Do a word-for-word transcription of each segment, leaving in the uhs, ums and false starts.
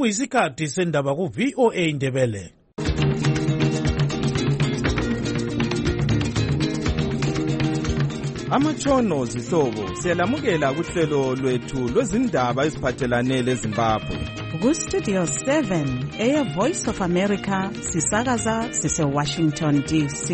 sekuyisikhathi sendaba ku V O A Ndebele. Amatshono zihlobo siyalamukela kuhlelo lwethu lwezindaba eziphathelane leZimbabwe. Ku Studio seven Air Voice of America sisakaza sise Washington D C.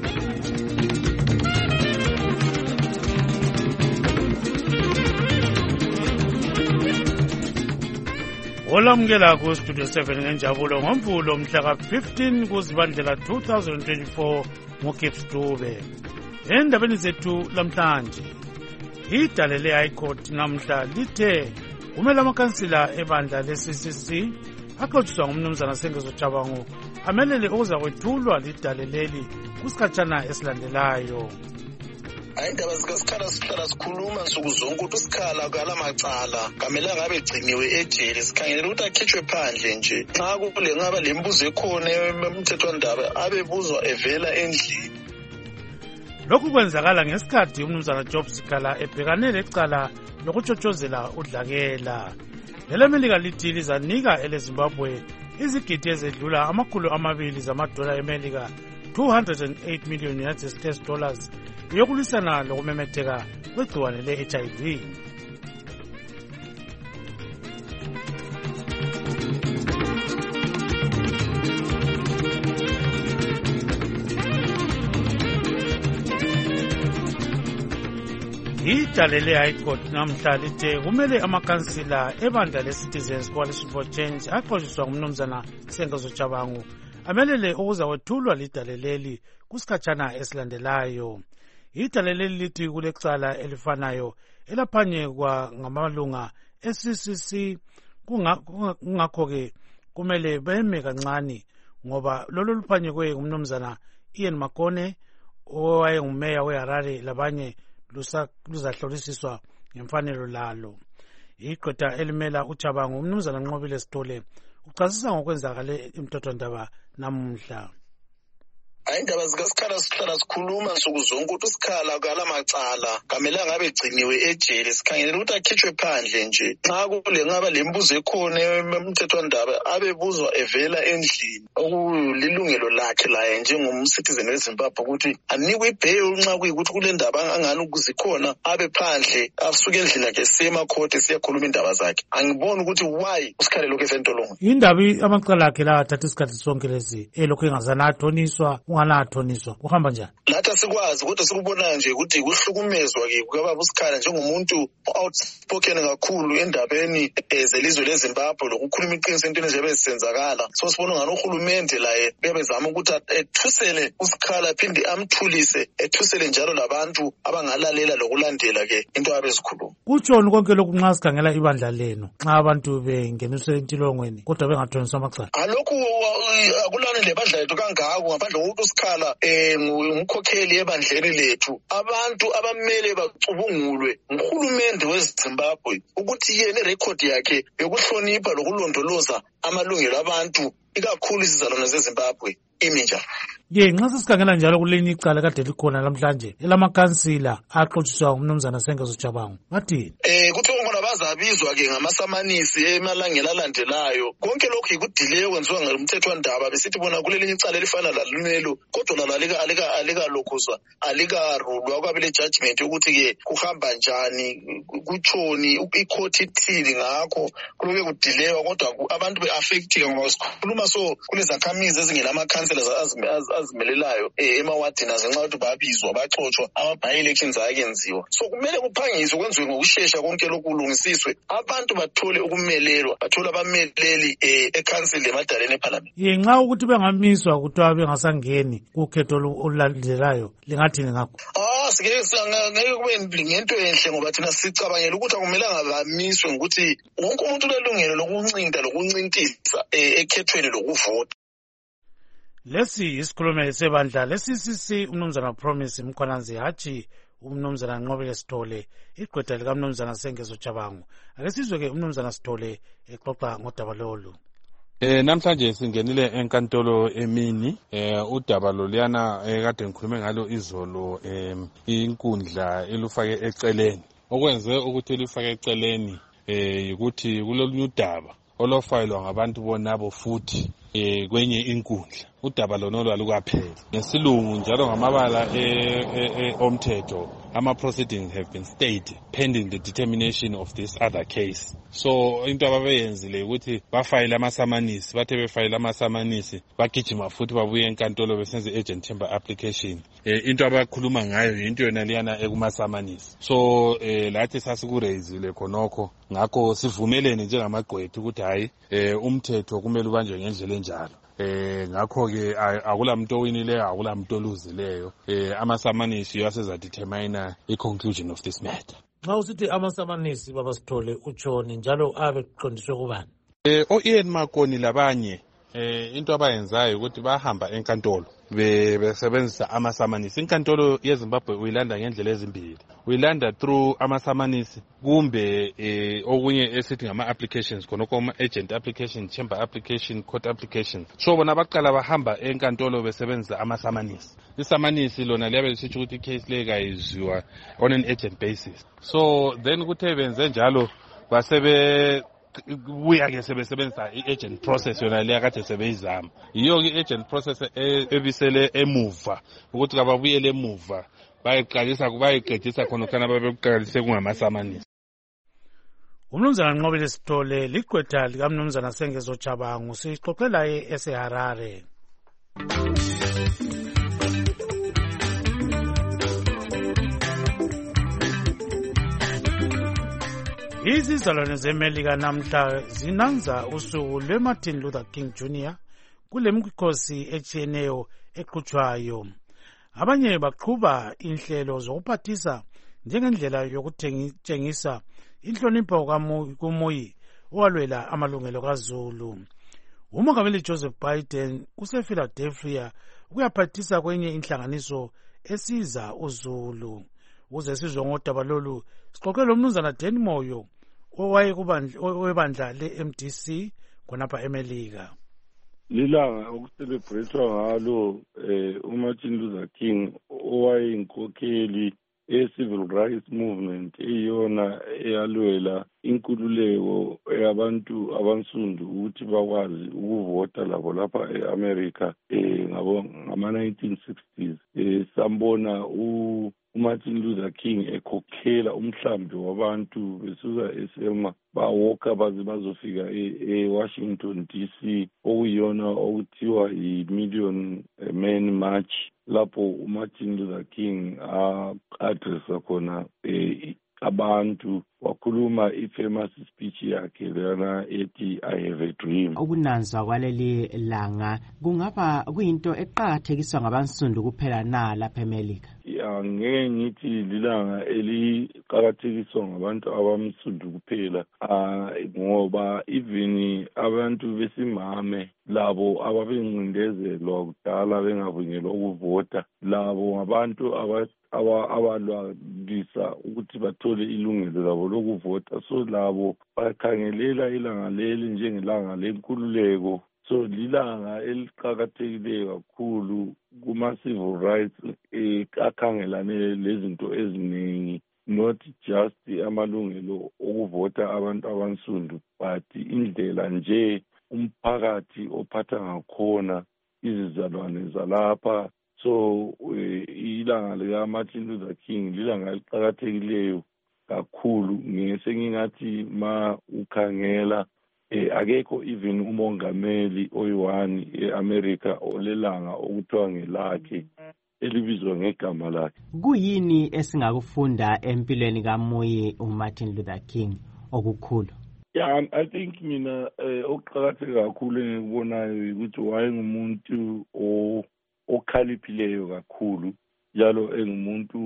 Olamukela ku Studio seven ngenjabulo ngomvulo mhla ka fifteen kuZibandlela two thousand twenty-four ngoGibbs Dube. Endabeni zethu lamhlanje, idale le-High Court namhla lithe kumele amakansila ebandla le-C C C axotshiswa ngumnumzana Sengezo Tshabangu amelele ukuza kwethulwa lidale leli kusikhatshana esilandelayo. Indaba zikaSikhala sihlala sikhuluma nsuku zonke ukuthi uSikhala kala macala kamele ngabe egciniwe ejele, sikhangele ukuthi akhitshwe phandle nje. Xa kule ngaba lembuzo ekhona emthethwandaba abebuzwa evela endlini. Lokhu kwenzakala ngesikhathi umnumzana Job Sikhala ebhekane lecala lokutshotshozela udlakela. Lelo melika lithi lizanika eleZimbabwe izigidi ezedlula amakhulu amabili zamadola eMelika two hundred eight million United States dollars yokulisana lokumemetheka kwegciwane le-H I V. Idale le-High Court namhla lithe kumele amakansila ebandla le-Citizens Coalition for Change axotshiswa ngumnumzana Sengezo Tshabangu amelele ukuza kwethulwa lidale leli kusikhatshana esilandelayo. Idale leli lithi kulecala elifanayo elaphanyekwa ngamalunga e-C C C, kungakho-ke kumele beme kancane ngoba lolo luphanyekwe ngumnumzana Ian Makone owayengumeya weHarare labanye luzahlolisiswa ngemfanelo lalo. Iqeda elimela uTshabangu umnumzana Nqobile Sithole uchasisa ngokwenzakale emthethwandaba namuhla. Indaba zikaSikhala sihlala sikhuluma nsuku zonke ukuthi uSikhala kala macala kamele ngabe egciniwe ejele, sikhangele ukuthi akhitshwe phandle nje. Xa kule ngaba lembuzo ekhona emthethwandaba abebuzwa evela endlini, okulilungelo lakhe laye njengomcitizen weZimbabwe ukuthi anikwe ibail nxa kuyikuthi kule ndaba angani ukuzikhona abe phandle asuke endlini yakhe sema court siyakhuluma indaba zakhe. Angiboni ukuthi why uSikhala lokho esentolongo. Indaba amacala akhe la athatha isikhathi sonke lesi elokhu engazana athoniswa athoniswa uhamba njani? Lathi sikwazi kodwa sikubona nje ukuthi kuhlukumezwa ke kwababa uSikhala njengomuntu outspoken kakhulu endabeni zelizwe leZimbabwe lokukhuluma iqiniso entweni nje bezisenzakala. So sibona ngani uhulumende laye bebezama ukuthi ethusele uSikhala phinde amthulise, ethusele njalo labantu abangalalela lokulandela ke into abezikhuluma. Kutshoni konke lokhu nxa sikhangela ibandla leno nxa abantu bengeniswe entilongweni kodwa bengathoniswa amacala? Alokhu akulani lebandla lethu kangako ngaphandle kokuthi uSikhala eh ngumkhokheli ebandleni lethu. Abantu abamele bacubungulwe nguhulumende weZimbabwe ukuthi yena irecord yakhe yokuhlonipha lokulondoloza amalungelo abantu ikakhulu izizalwane zeZimbabwe iminja. Ye nxa sisikhangela njalo kulenye icala kade likhona namhlanje elamakansila axotshiswa ngumnumzana Sengezo Tshabangu bathini? Eh kuthi ngibona bazabizwa ke ngamasamanisi emalangeni alandelayo. Konke lokhu ikudelay kwenziwa ngomthethwandaba besithi bona kulelinye icala elifana lalunelo kodwa lalo alika alika alika lokhuzwa alika rulwa kwabele judgment ukuthi ke kuhamba njani kutshoni icourt ithini ngakho kuloke kudelay kodwa abantu beaffected ngoba sikhuluma so kulezakhamizi ezingela amakhansela azimelelayo emawadini azenxa ukuthi babizwa baxotshwa ama-by-elections ayenziwa. So kumele kuphangiswe kwenziwe ngokushesha konke lokhu kulungisiswe abantu bathole ukumelelwa, bathole abameleli ekhansila emadaleni eParliament. Ye nxa ukuthi bengamiswa kuthiwa bengasangeni kukhetho olulandelayo lingathini ngakho? Ah sike ngeke kube ngento enhle ngoba thina sicabangela ukuthi akumelanga bamiswe ngokuthi wonke umuntu ulelungelo lokuncinta lokuncintisa ekhethweni lokuvota. Lesi isikhulumeli sebandla le-C C C umnumzana Promise Mkhwananzi hatshi umnumzana Nqobile Sithole igqwetha likamnumzana Sengezo Tshabangu. Ake sizwe-ke umnumzana Sithole exoxa ngodaba lolu. Eh namhlanje singenile enkantolo emini eh udaba loliyana ekade ngikhulume ngalo izolo eh inkundla elufake eceleni okwenze ukuthi elufake eceleni eh ukuthi kulolu udaba olofayilwa ngabantu bonabo futhi eh kwenye inkundla. Udaba lonolo alukapheli. Ngesilungu njalo ngamabala omthetho, ama proceedings have been stayed pending the determination of this other case. So into ababeyenzile ukuthi bafayile amasamanisi, bathe befayile amasamanisi bagijima futhi babuye enkantolo besenze agent timber application. Eh into abakhuluma ngayo into yona liyana ekumasamanisi. So eh lathi sasikurezile khonokho ngakho sivumelene njengamagqwethu ukuthi hayi eh umthetho kumele ubanjwe ngendlela enjalo. Eh ngakho ke akula muntu owinileyo akula muntu oluzileyo. Eh amasamanisi yaseza determine i conclusion of this matter. Xa usithi amasamanisi baba Sithole utshoni njalo abe qondiswe kubani? Eh o Ian Makoni labanye eh into abayenzayo ukuthi bahamba enkantolo be besebenzisa amasamanisi. Inkantolo yeZimbabwe uyilanda ngendlela ezimbili. Uyilanda through amasamanisi kumbe eh okunye esithi ngama applications khonoko ama agent application, chamber application, court application. So bona baqala bahamba enkantolo besebenzisa amasamanisi. Isamanisi lona liyabe lisitsho ukuthi case le kayizwa on an agent basis. So then kuthe benze njalo basebe buya ke sebesebenzisa i-agent process yona leya kade sebeyizama. Yiyo ke agent process ebisele emuva ukuthi kababuyele emuva bayiqalisa kubayiqedisa khona kana babeqalise kungamasamanisi. Umnumzana Nqobile Sithole ligqwetha likamnumzana Sengezo Chabangu sixoxela eSeharare. Izizalwane zeMelika namhla zinanza usuku lweMartin Luther King Junior kule mikhosi etshiyeneyo eqhutshwayo. Abanye baqhuba inhlelo zokuphathisa njengendlela yokutshengisa inhlonipho kumuyi owalwela amalungelo kaZulu. Umongameli Joseph Biden usePhiladelphia ukuyaphathisa kwenye inhlanganiso esiza uZulu. Uze sizwe ngodaba lolu sixoxela umnumzana Danny Moyo owayekubandla le-M D C khonapha eMelika. Lilanga okucelebrate ngalo eh uMartin Luther King owayeyinkokheli e-civil rights movement eyona eyalwela inkululeko yabantu abansundu ukuthi bakwazi ukuvota labo lapha eAmerica eh ngabo ngama nineteen sixties. Eh sambona u uMartin Luther King ekhokhela umhlambi wabantu besuka eSelma bawoka baze bazofika eWashington D C okuyona okuthiwa yi-Million Man March lapho uMartin Luther King a-addressa khona abantu wakhuluma i-famous speech yakhe lana ethi I have a dream. Ukunanzwa kwaleli langa kungaba kuyinto eqhakathekiswa ngabansundu kuphela na lapha eMelika? Ya ngeke ngithi lilanga eliqhakathekiswa ngabantu abamsundu kuphela ngoba even abantu besimame labo ababencindezelwa kudala bengavunyelwa ukuvota labo ngabantu aba abalwisa ukuthi bathole ilungelo labo lokuvota. So labo bakhangelela ilanga leli njengelanga lenkululeko. So lilanga eliqhakathekileyo kakhulu kuma-civil rights akhangelane lezinto eziningi, not just amalungelo okuvota abantu abansundu but indlela nje umphakathi ophatha ngakhona izizalwane zalapha. So ilanga lika-Martin Luther King lilanga eliqhakathekileyo kakhulu. Ngese ngingathi ma ukhangela eh akekho even umongameli oyiwani eAmerica olelanga okuthiwa ngelakhe elibizwa ngegama lakhe. Kuyini esingakufunda empilweni kaMoyi uMartin Luther King okukhulu? Yeah, I think mina okuqhakatheke kakhulu engikubonayo ukuthi wayengumuntu o okhaliphileyo kakhulu njalo engumuntu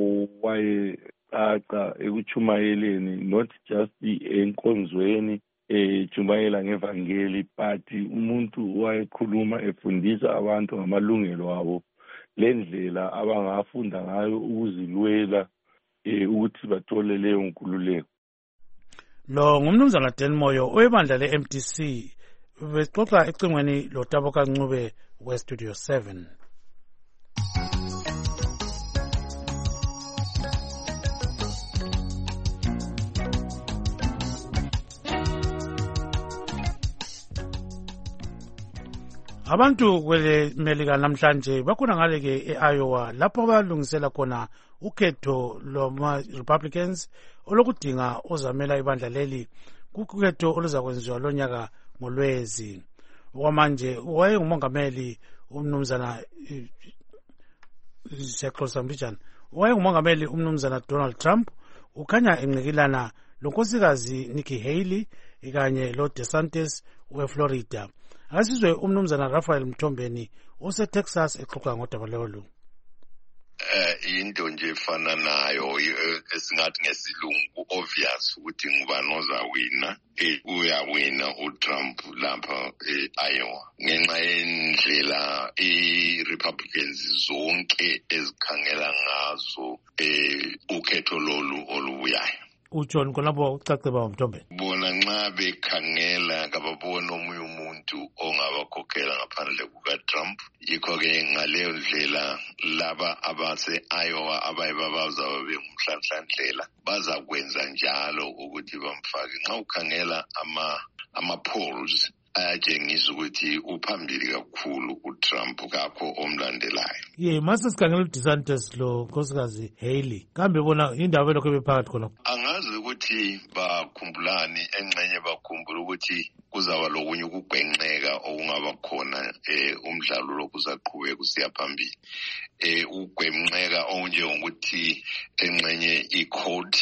owayecaca ekuchumayeleni not just enkonzweni echumayela ngevangeli but umuntu wayekhuluma efundisa abantu ngamalungelo abo lendlela abangafunda ngayo ukuzilwela ukuthi bathole leyo nkululeko. Lo ngumnumzana Danny Moyo oyebandla le-M D C besixoxa ecingweni loTaboka Ncube we-Studio seven. Abantu kwele Melika namhlanje bakhona ngale ke eIowa lapho balungisela khona ukhetho loma Republicans olokudinga ozamela ibandla leli kukhetho oluzakwenziwa lonyaka ngolwezi. Okwamanje wayengumongameli umnumzana Sekhosa Mbijana wayengumongameli umnumzana Donald Trump ukhanya enqikilana lonkosikazi Nikki Haley kanye lo DeSantis weFlorida. Asizwe umnumzana Raphael Mthombeni oseTexas exoxa ngodaba lolu. Eh into nje efana nayo esingathi ngesilungu obvious ukuthi ngubani ozawina eh uyawina uTrump lapha eIowa ngenxa yendlela iRepublicans zonke ezikhangela ngazo eh ukhetho lolu olubuyayo. UJohn konabo ucace ba Mthombeni bona nxa bekhangela kababona omunye umuntu ongabakhokhela ngaphandle kukaTrump yikho ke ngaleyo ndlela laba abase Iowa abayibabaza bengumhlanhlandlela bazakwenza njalo ukuthi bamfake nxa ukhangela ama ama polls ayatshengisa ukuthi uphambili kakhulu uTrump kakho omlandelayo. Ye mase sikhangela uDeSantis lo nkosikazi Haley kambe bona indaba lokho bephakathi khona. Angazi ukuthi bakhumbulani engxenye bakhumbula ukuthi kuzaba lokunye ukugwenxeka okungaba khona eh umdlalo lokuzaqhubeka kusiya phambili. Eh ugwenxeka onje ukuthi engxenye icourt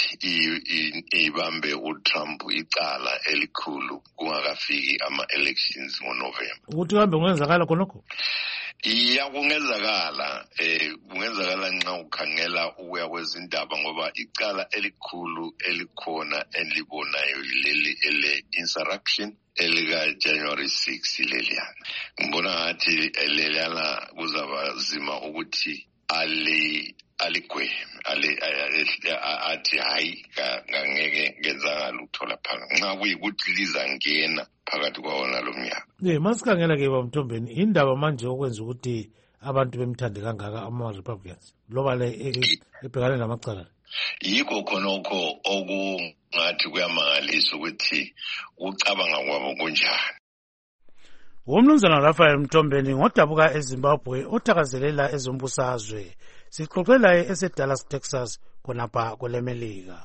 ibambe uTrump icala elikhulu kungakafiki ama elections ngoNovember. Ukuthi kambe kungenzakala khonokho? Iya kungenzakala eh kungenzakala nxa ukhangela ukuya kwezindaba ngoba icala elikhulu elikhona elibonayo leli ele insurrection elika January sixth leliyana. Ngibona ngathi leliyana kuzaba zima ukuthi ali aligwe ali athi hayi ngangeke ngenzakala uthola phakathi nxa kuyikuthi lizangena phakathi kwawona lo mnyaka. Eh masikhangela ke ba Mthombeni indaba manje okwenza ukuthi abantu bemthande kangaka ama Republicans loba le ebhekane namacala. Yikho khonokho okungathi kuyamangalisa ukuthi ucabanga kwabo kunjani. Umnumzana Raphael Mthombeni ngodabuka eZimbabwe othakazelela ezombusazwe sixoxela eseDallas Texas khonapha kwelemelika.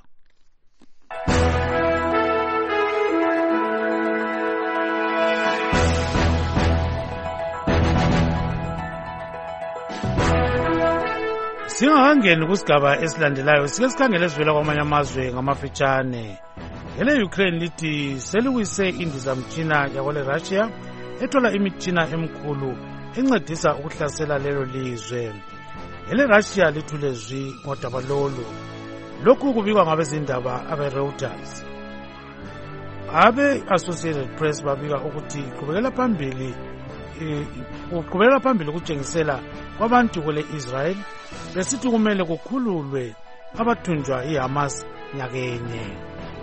Singakangeni kusigaba esilandelayo sike sikhangele esivela kwamanye amazwe ngamafitshane. Ele Ukraine lithi seliwise indizamtshina yakwele Russia ethola imitshina emkhulu encedisa ukuhlasela lelo lizwe. Ele Russia lithule zwi ngodaba lolu. Lokhu kubikwa ngabezindaba abe Reuters. Abe Associated Press babika ukuthi qhubekela phambili uqhubekela phambili ukutshengisela kwabantu kwele Israel besithi kumele kukhululwe abathunjwa iHamas nyakenye.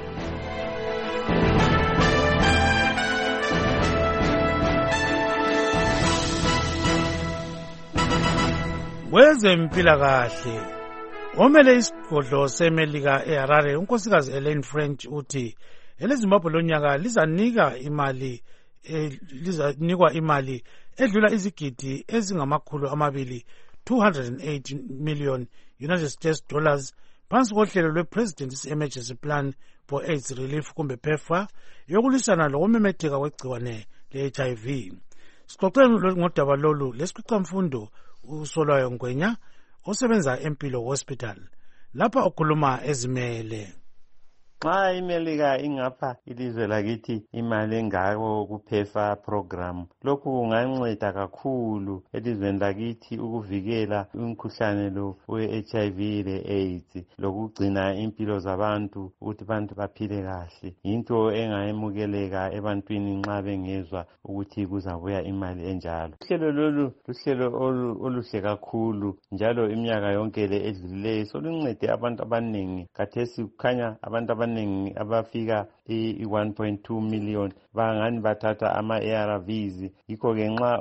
Wezempilakahle omele isigodlo seMelika eHarare unkosikazi Elaine French uthi eleZimbabwe lonyaka lizanika imali lizanikwa imali edlula izigidi ezingamakhulu amabili two hundred eight million United States dollars phansi kohlelo lwePresident's Emergency Plan for AIDS Relief kumbe PEPFAR yokulwisana lokumemetheka kwegciwane le-H I V. Sixoxele ngodaba lolu lesiqhaqamfundo uSolwayo Ngwenya osebenza eMpilo Hospital lapha okhuluma ezimele. Xa iMelika ingapha ilizwe lakithi imali engako kuPEPFAR program lokhu kunganceda kakhulu elizweni lakithi ukuvikela umkhuhlane lo we-H I V le-AIDS lokugcina impilo zabantu ukuthi abantu baphile kahle. Into engayemukeleka ebantwini nxa bengezwa ukuthi kuzabuya imali enjalo. Uhlelo lolu luhlelo oluhle kakhulu njalo iminyaka yonke le edlulileyo soluncede abantu abaningi. Khathesi kukhanya abantu abaningi abafika i one point two million bangani bathatha ama-A R Vs. Yikho-ke nxa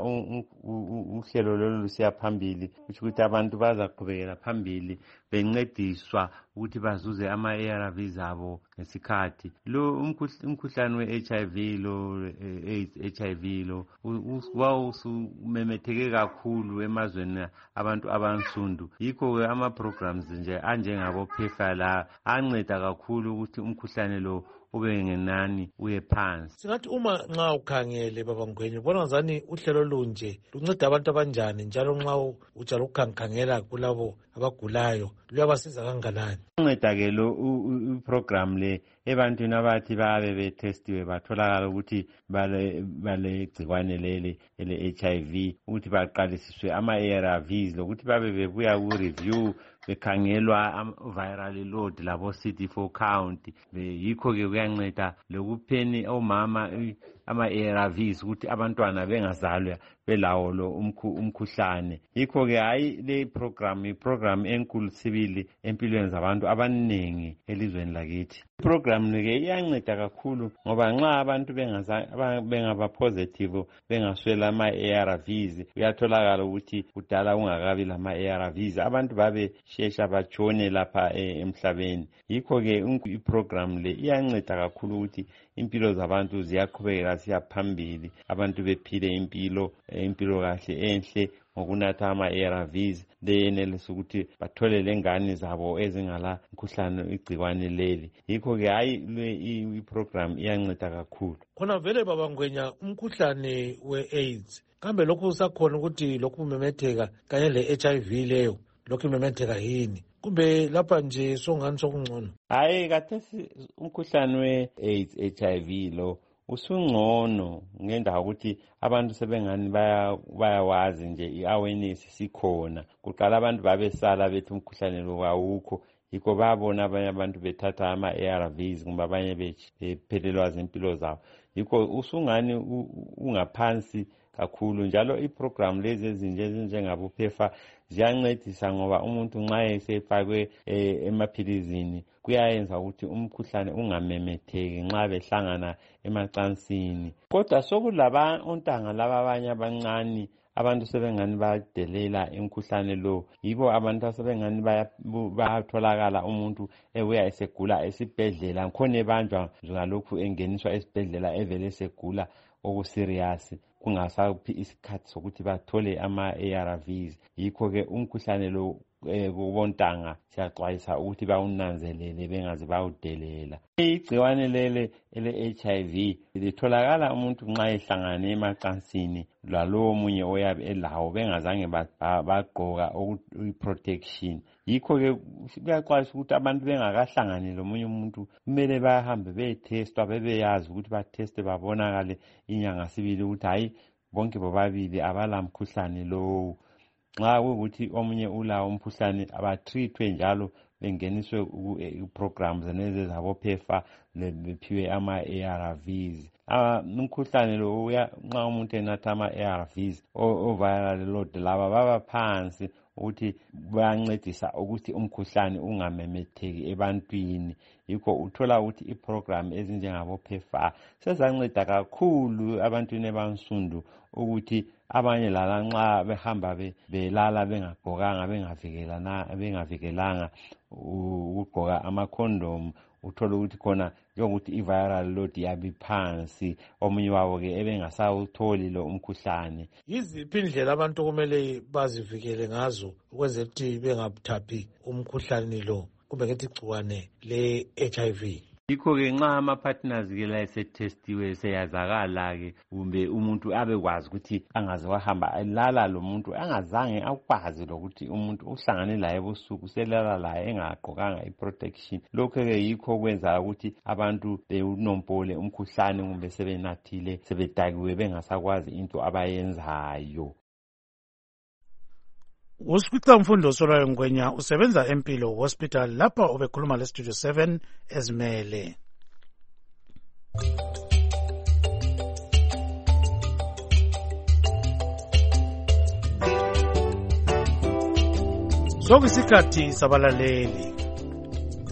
uhlelo lolu lusiya phambili kusho ukuthi abantu bazaqhubekela phambili bencediswa ukuthi bazuze ama-A R Vs abo ngesikhathi. Lo umkhuhlane we-H I V lo H I V lo wawusumemetheke kakhulu emazweni abantu abansundu. Yikho-ke ama-programs nje anjengabo PEPFAR la anceda kakhulu ukuthi umkhuhlane lo ube ngenani uye phansi. Singathi uma nxa ukhangele baba Ngwenya ubona ngani uhlelo lunje lunceda abantu abanjani njalo nxa ujala ukukhangela kulabo abagulayo luyabasiza kanganani? Unceda ke lo iprogram le ebantwini abathi babe betestiwe batholakala ukuthi bale bale gcikwane lele ele H I V ukuthi baqalisiswe ama-A R Vs lokuthi babe bebuya ku review bekhangelwa viral load labo C D four count. Yikho ke kuyanceda lokupheni omama ama-A R Vs ukuthi abantwana bengazalwa belawo lo umkhuhlane. Yikho ke hayi le program iprogram enkulu sibili empilweni zabantu abaningi elizweni lakithi. Program ke iyanceda kakhulu ngoba nxa abantu bengaba positive bengaswela ama-A R Vs uyatholakala ukuthi kudala ungakabi lama-A R Vs abantu babe shesha batshone lapha emhlabeni. Yikho ke iprogram le iyanceda kakhulu ukuthi impilo zabantu ziyaqhubeka siya phambili abantu bephile impilo impilo kahle enhle ngokunatha ama-A R Vs leyenelisa ukuthi bathole lengane zabo ezingala umkhuhlane igcikwane leli. Yikho ke hayi le iprogram iyanceda kakhulu. Khona vele baba Ngwenya umkhuhlane we-AIDS kambe lokhu usakhona ukuthi lokhu kumemetheka kanye le-H I V leyo lokhu imemetheka yini kumbe lapha nje songani sokungcono? Hayi kathesi umkhuhlane we-AIDS H I V lo usungcono ngendawo ukuthi abantu sebengani bayawazi nje i-awareness sikhona. Kuqala abantu babesala bethi umkhuhlane lo awukho. Yikho babona abanye abantu bethatha ama-A R Vs kumbe abanye bephelelwa zimpilo zabo. Yikho usungani ungaphansi kakhulu njalo iprogram lezi ezinje ezinjengabo PEPFAR ziyancedisa ngoba umuntu nxa esefakwe emaphilizini kuyayenza ukuthi umkhuhlane ungamemetheki nxa behlangana emacansini. Kodwa sokulaba ontanga laba abanye abancane abantu sebengani badelela imkhuhlane lo. Yibo abantu asebengani bayatholakala umuntu ebuya esegula esibhedlela khona ebanjwa ngalokhu engeniswa esibhedlela evele segula okuserious kungasaphi isikhathi sokuthi bathole ama-A R Vs. Yikho ke umkhuhlane lo kubontanga siyaxwayisa ukuthi bawunanzelele bengaze bawudelela. Igciwane lele ele-H I V litholakala umuntu nxa ehlangane emacansini lalowo munye oyabe elawo bengazange bagqoka i-protection. Yikho ke kuyaxwayisa ukuthi abantu bengakahlangani lomunye umuntu kumele bahambe beyetestwa bebeyazi ukuthi bateste babonakale inyanga sibili ukuthi hayi bonke bobabili abala mkhuhlane lowo. Nxa ukuthi omunye ulawo umkhuhlane abatrithwe njalo bengeniswe programs zeneze zabo PEPFAR bephiwe ama-A R Vs. Umkhuhlane lo nxa umuntu enatha ama-A R Vs o viral load laba baba phansi ukuthi bayancedisa ukuthi umkhuhlane ungamemetheki ebantwini. Yikho uthola ukuthi iprogram ezinjengabo PEPFAR sezanceda kakhulu abantwini abansundu ukuthi abanye lala nxa behamba belala bengagqokanga bengavikelana bengavikelanga ukugqoka ama-condom uthola ukuthi khona njengokuthi i-viral load yabi phansi omunye wabo ke ebengasawutholi lo umkhuhlane. Yiziphi indlela abantu kumele bazivikele ngazo ukwenzela ukuthi bengathaphi umkhuhlane lo kumbe ngethi igciwane le-H I V? Yikho ke nxa ama-partners ke la esetestiwe seyazakala ke kumbe umuntu abekwazi ukuthi angaze wahamba alala lo muntu angazange akwazi lokuthi umuntu uhlangane laye ebusuku selala laye engagqokanga i-protection. Lokho ke yikho kwenza ukuthi abantu bewunompole umkhuhlane kumbe sebenathile sebedakiwe bengasakwazi into abayenzayo. uSpeaker Mfundo Solwayo Ngwenya usebenza eMpilo Hospital lapha ubekhuluma le Studio seven ezimele. Sokusikhathi sabalaleli.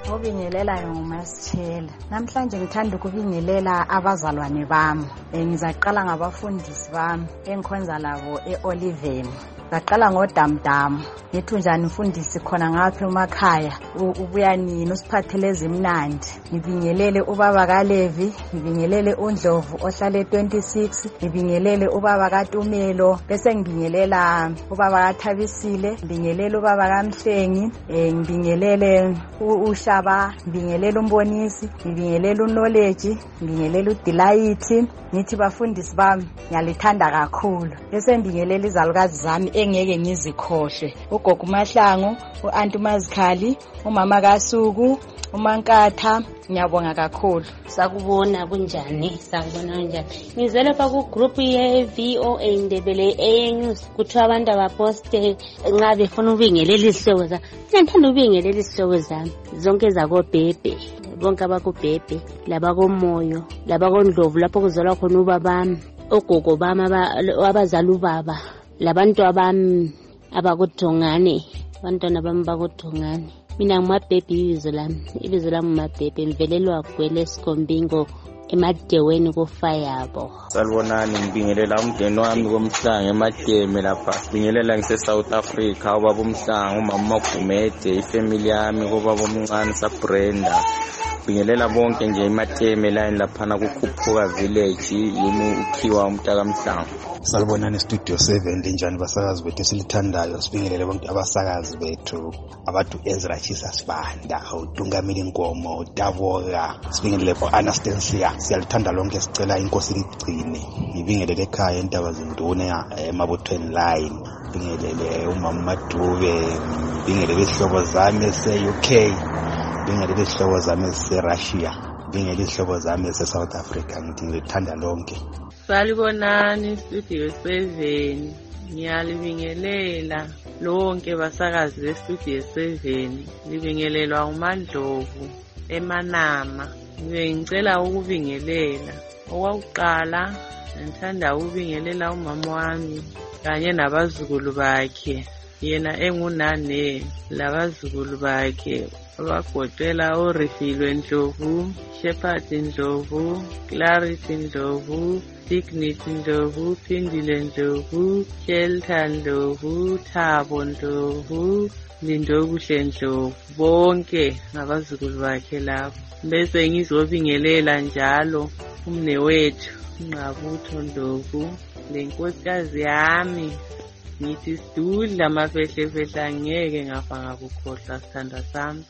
Obingelelayo nguMasithela. Namhlanje ngithanda ukubingelela abazalwane bami. Ngizaqala ngabafundisi bami engikhonza labo eOliveni. Ngaqala ngoDamdam. Ngithi njani mfundisi khona ngapha emakhaya ubuya nini usiphathele ezimnandi. Ngibingelele ubaba kaLevi, ngibingelele uNdlovu ohlala e26, ngibingelele ubaba kaTumelo, bese ngibingelela ubaba kaThabisile, ngibingelele ubaba kaMhlengi, ngibingelele uShaba, ngibingelele uMbonisi, ngibingelele uKnowledge, ngibingelele uDelight. Ngithi bafundisi bami ngiyalithanda kakhulu. Bese ngibingelele izalukazi zami engeke ngizikhohle. Ugogo Mahlangu, uAntu Mazikhali, umama kaSuku, uMankatha, ngiyabonga kakhulu. Sakubona kunjani? Sakubona kunjani? Ngizele pa ku group ye V O A Ndebele A News kuthiwa abantu abaposte ngabe funa ubingelela isihlobo zami. Ngithanda ubingelela isihlobo zami. Zonke zakobhebhe, bonke abakubhebhe, labakomoyo, labakondlovu lapho kuzalwa khona ubabami, ogogo bami abazali ubaba, labantu abami abakudongane, abantwana bami bakudongane. Mina ngumabhebhe ibizo lami, ibizo lami ngumabhebhe, ngivelelwa Gwele Sikombingo emadeweni kufayabo. Salibonani, ngibingelela umndeni wami komhlanga emademe lapha. Ngibingelela ngise South Africa, ubaba umhlanga, umama Magumede, ifamily yami, ubaba omncane saBrenda. Ngibingelela bonke nje emademe line laphana kukhuphuka village yimi ukhiwa umntaka Mhlanga. Salibonani studio seven linjani basakazi bethu silithandayo, sibingelele bonke abasakazi bethu abantu Ezra Chisa Sibanda, uDungamile Nkomo, uDavoka, sibingelele bo Anastasia, siyalithanda lonke, sicela inkosi ligcine. Ngibingelele ekhaya entaba zindune emabothweni line, ngibingelele umama Madube, ngibingelele isihlobo zami ese-U K, ngibingelele isihlobo zami ese-Russia, ngibingelele isihlobo zami ese-South Africa. Ngithi ngilithanda lonke. Salibonani studio seven, ngiyalibingelela lonke basakazi bestudio seven, libingelelwa uMandlovu eManama. Ngicela ukubingelela okwakuqala, ngithanda ukubingelela umama wami kanye nabazukulu bakhe, yena engunane labazukulu bakhe abagoqela uRefilwe Ndlovu, Shepherd Ndlovu, Clarity Ndlovu, Dignity Ndlovu, Phindile Ndlovu, Shelter Ndlovu, Thabo Ndlovu, Lindokuhle Ndlovu, bonke ngabazukulu bakhe labo. Bese ngizobingelela njalo umnewethu uNqabutho Ndlovu, lenkosikazi yami ngithi Sidudla amafehlefehle angeke ngafa ngakukhohlwa sithanda sami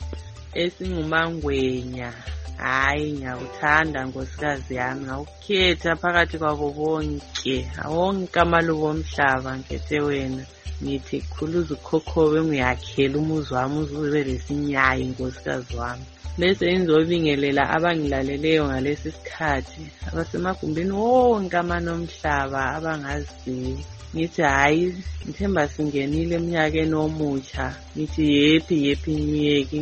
esingumangwenya. Hayi ngiyawuthanda nkosikazi yami, ngawukhetha phakathi kwabo bonke, wonke amalubo omhlaba ngikhethe wena. Ngithi khuluza ukhokhobe ngiyakhela umuzi wami uzube lesinyayi nkosikazi wami. Bese ngizobingelela abangilaleleyo ngalesi sikhathi, abasemagumbini wonke amanomhlaba abangaziyo. Ngithi hayi ngithemba singenile eminyakeni omutsha, ngithi yephi yephi imiyeki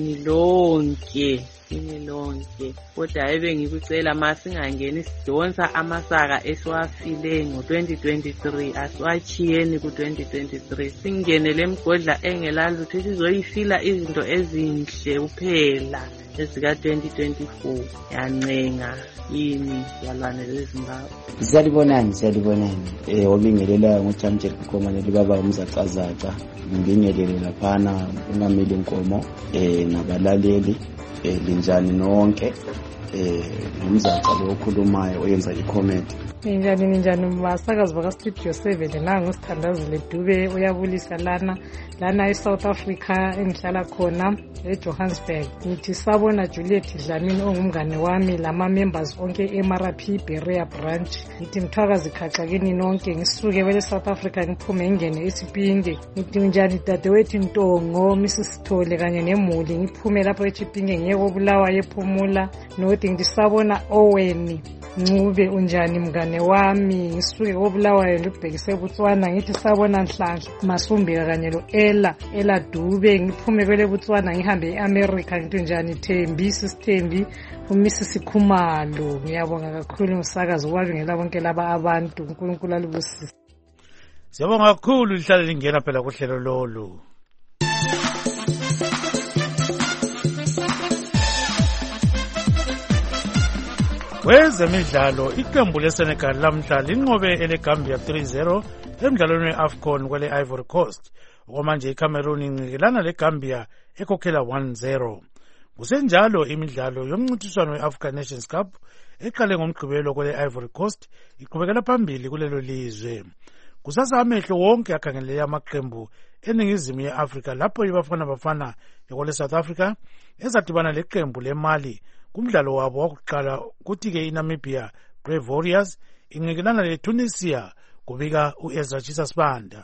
nilonke inilonke. Kodwa ebe ngikucela masingangeni sidonsa amasaka esiwafile ngo-twenty twenty-three, asiwachiyeni ku-twenty twenty-three, singenele emgodla engelalutho sizoyifila izinto ezinhle kuphela ezika-twenty twenty-four. Yancenga yini yalwane leZimbabwe. Siyalibonani, siyalibonani. Eh obingelela ngoJamjel Kukhomane baba umzacazaca, ngibingelele laphana uNgamile Nkomo eh nabalaleli eh linjani nonke eh umzaca lo okhulumayo oyenza icomment. Ninjani ninjani basakazi baka studio seven, nangu Sithandazile Dube uyabulisa lana lana eSouth Africa engihlala khona eJohannesburg. Ngithi sabona Juliet Dlamini ongumngane wami lama members onke eM R P Berea branch. Ngithi mthwakazi khaxakini nonke, ngisuke wele South Africa ngiphume ngene eSipinge. Ngithi njani dadewethu Ntongo Missus Thole kanye nemuli, ngiphume lapho eChipinge ngiyeko Bulawa yephumula. Nothi ngithi sabona Owen Ncube unjani mngane wami, ngisuke koBulawayo ngibhekise eBotswana. Ngithi sabona Nhlanhla Masumbika kanye lo Ela Ela Dube, ngiphume kwele Botswana ngihambe eAmerica. Ngithi njani Thembi Sisithembi uMissus Khumalo. Ngiyabonga kakhulu umsakazi wabingela bonke laba abantu, uNkulunkulu alibusise. Siyabonga kakhulu lihlale lingena phela kuhlelo lolu. Kwezemidlalo iqembu leSenegal lamhla linqobe eleGambia three zero emidlalweni we-AFCON kwele Ivory Coast. Okwamanje iCameroon inqikelana leGambia ekhokhela one zero. Kusenjalo imidlalo yomncintiswano we-African Nations Cup eqale ngomgqibelo kwele Ivory Coast iqhubekela phambili kulelo lizwe. Kusasa amehlo wonke akhangelele amaqembu eningizimu ye-Afrika lapho iBafana Bafana ekwele South Africa ezadibana leqembu leMali kumdlalo wabo wokuqala. Kuthi-ke iNamibia Brave Warriors inqikelana leTunisia, kubika uEzra Chisa Sibanda.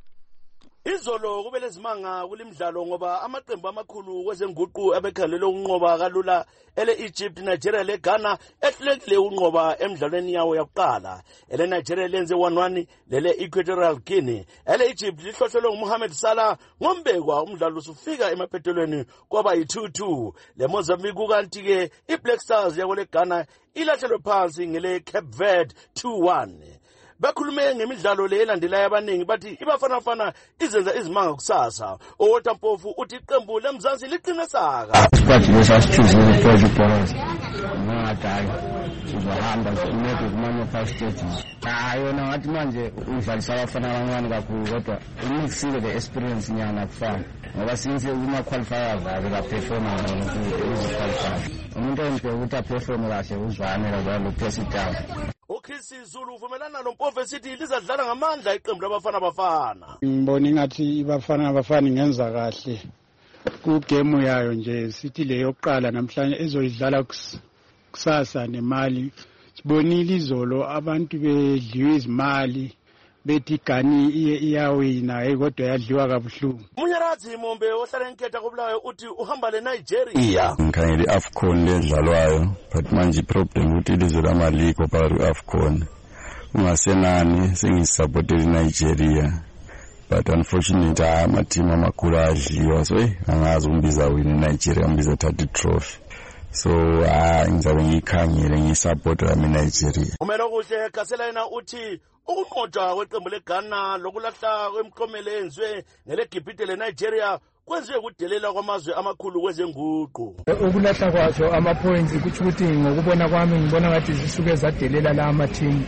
Izolo kube lezimanga kulimdlalo ngoba amaqembu amakhulu kwezenguqu abekhangelele ukunqoba kalula ele Egypt, Nigeria le Ghana ehlulekile ukunqoba emidlalweni yawo yokuqala. Ele Nigeria lenze one one lele Equatorial Guinea. Ele Egypt lihlohlelwe nguMohamed Salah ngombekwa umdlalo usufika emaphethelweni kwaba yi two two. Le Mozambique kanti ke iBlack Stars yakole Ghana ilahlelwe phansi ngele Cape Verde two one. Bakhulume ngemidlalo le elandelayo abaningi bathi iBafana Bafana izenza izimanga kusasa. Owota Mpofu uthi iqembu leMzansi liqine saka. Kwathi lesasithuzile phezu bonke. Ngadala uzohamba umuntu kumanye pastate. Hayi yona ngathi manje udlalisa abafana abancane kakhulu kodwa imixile the experience nyana kufana. Ngoba since uma qualifiers ake la performa ngokuqualify. Umuntu onke ukuthi perform kahle uzwanela kwalo president. uChris Zulu uvumelana noMpofu esithi lizadlala ngamandla iqembu labafana bafana. Ngibona ngathi iBafana Bafana ingenza kahle ku game yayo nje sithi le yokuqala namhlanje ezoyidlala kusasa neMali. Sibonile izolo abantu bedliwe izimali bethi Gani iye iyawina ekodwa yadliwa kabuhlungu. Munyarazi Mombe ohlala enketha kobulayo uthi uhamba le Nigeria. Iya ngikhangela iAFCON ledlalwayo but manje problem ukuthi ilizwe lamaliko phakathi kweAFCON ungasenani sengisupported Nigeria but unfortunately ama team amakhulu adliwa so angazi umbiza wini Nigeria umbiza thatha trophy. So ah ngizabe ngikhangele ngisupport ami Nigeria. Umelo kuhle Kaselena uthi ukunqotshwa kweqembu leGhana lokulahla kwemklomelo enzwe neleGibhite leNigeria kwenziwe kudelela kwamazwe amakhulu kwezenguqu. Ukulahla kwazo ama points kuthi ukuthi ngokubona kwami ngibona ngathi zisuke zadelela la ama team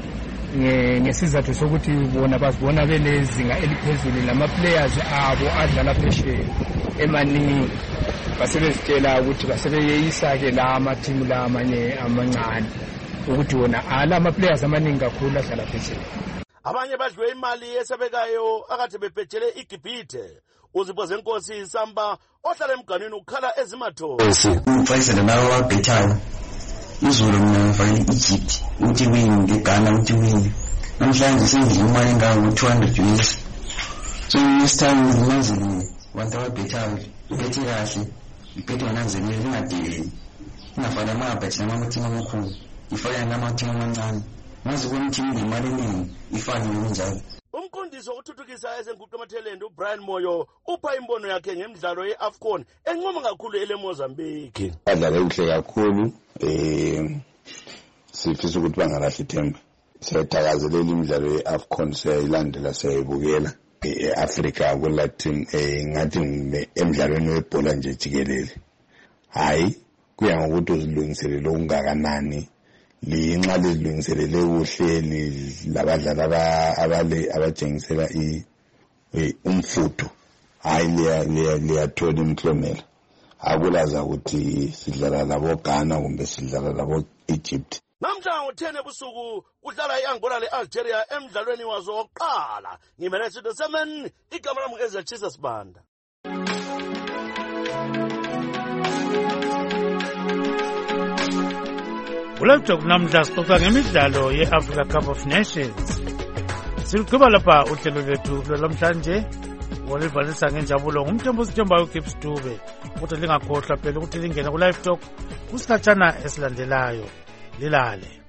ngesizathu sokuthi bona bazibona belezinga eliphezulu lama players abo adlala phesheya emaningi basebezitshela ukuthi basebeyisa ke la ama team la amanye amancane ukuthi wona ala ama players amaningi kakhulu adlala phesheya. Abanye badliwe imali esebekayo akade bephetshele iGibhite. Uzipho zenkosi Samba ohlala emganwini ukhala ezimatho. Umfayisela nawo wabhethayo izolo mina ngifake iEgypt uthi win ngeGhana uthi win namhlanje sengidla imali engango two hundred US. So this time ngimanzile wantu wabhethayo ubethe kahle iphethe wananzele lingadeli ngafana mabhethe namathini amakhulu ifana namathini amancane mazi kwemthini imali eningi ifana njalo. Umqondisi wokuthuthukisa ezenguqu emathelende uBrian Moyo upha imbono yakhe ngemidlalo yeAFCON enqoma kakhulu ele Mozambique. Badlala kuhle kakhulu eh sifisa ukuthi bangalahli ithemba. Siyayithakazelela imidlalo yeAFCON siyayilandela siyayibukela eAfrica kulatin eh ngathi emidlalweni webhola nje jikelele. Hayi kuya ngokuthi uzilungiselele okungakanani linxa lizilungiselele uhleli labadlala abale abajengisela i umfutho hayi liya liyathola imklomela akulaza ukuthi sidlala labo Ghana kumbe sidlala labo Egypt. Namhla ngo-ten ebusuku udlala iAngola leAlgeria emidlalweni wazo wokuqala. Ngimele Studio seven igama lami Ezra Chisa Sibanda. Kulapho namhla sixoxa ngemidlalo yeAfrica Cup of Nations. Siluqhuba lapha uhlelo lwethu lwamhlanje wolivalisa ngenjabulo ngumthembu sithembayo uGibbs Dube. Ukuthi lingakhohlwa phela ukuthi lingene ku live talk kusikhatshana esilandelayo. Lilale.